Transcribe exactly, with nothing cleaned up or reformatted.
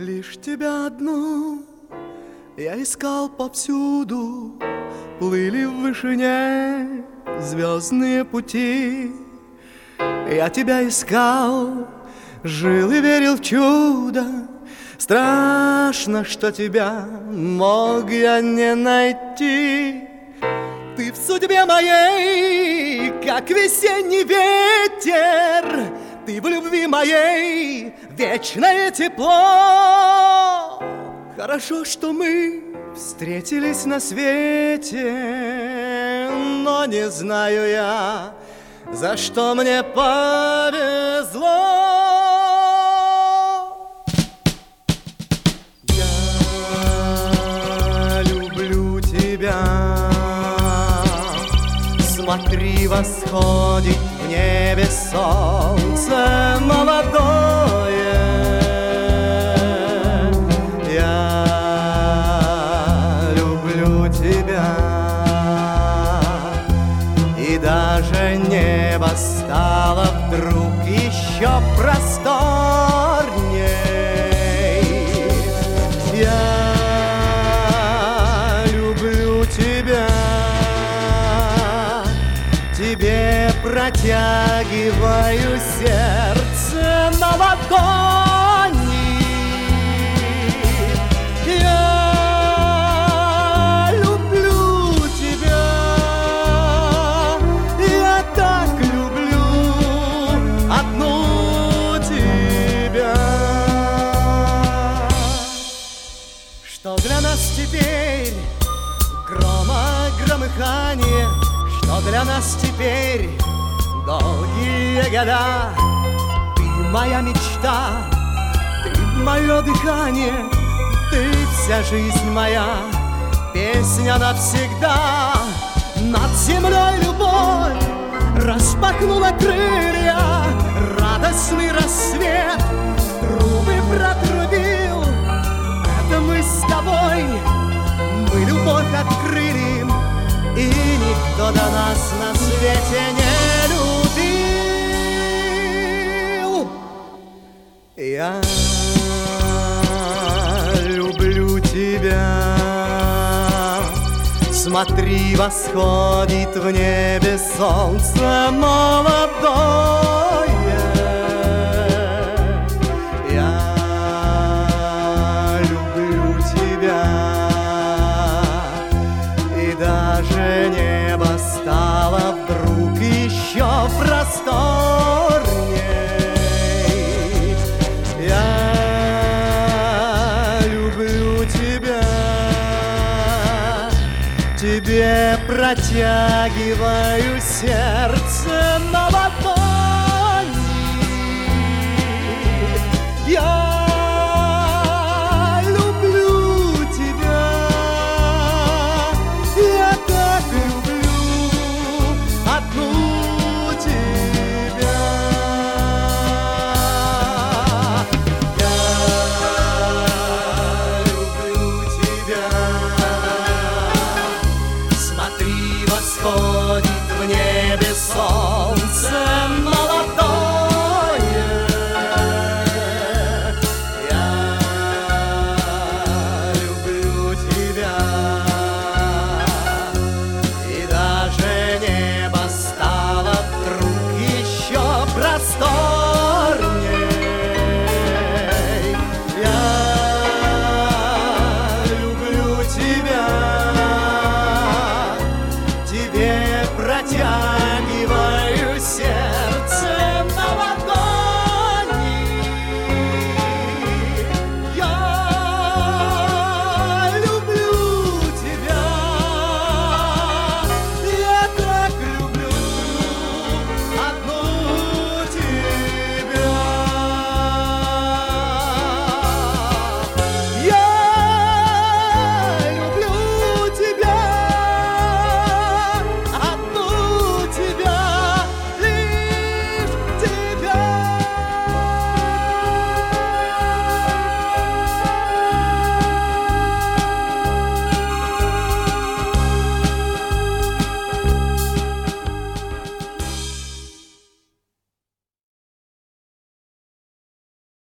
Лишь тебя одну я искал повсюду, плыли в вышине звездные пути. Я тебя искал, жил и верил в чудо. Страшно, что тебя мог я не найти. Ты в судьбе моей, как весенний ветер, ты в любви моей вечное тепло. Хорошо, что мы встретились на свете, но не знаю я, за что мне повезло. Я люблю тебя. Смотри, восходит в небе солнце молодое. Я люблю тебя. И даже небо стало вдруг еще просторней. Я люблю тебя. Тебе протягиваю сердце на ладони. Я люблю тебя. Я так люблю одну тебя. Что для нас теперь грома громыхание, что для нас теперь долгие года. Ты моя мечта, ты мое дыхание, ты вся жизнь моя, песня навсегда. Над землей любовь распахнула крылья, радостный рассвет трубы протрубил. Это мы с тобой, мы любовь открыли, и никто до нас на свете не любил. Я люблю тебя. Смотри, восходит в небе солнце молодое. Я люблю тебя. И даже небо стало вдруг еще просторней. Я люблю тебя. Тебе протягиваю сердце на ладони. Я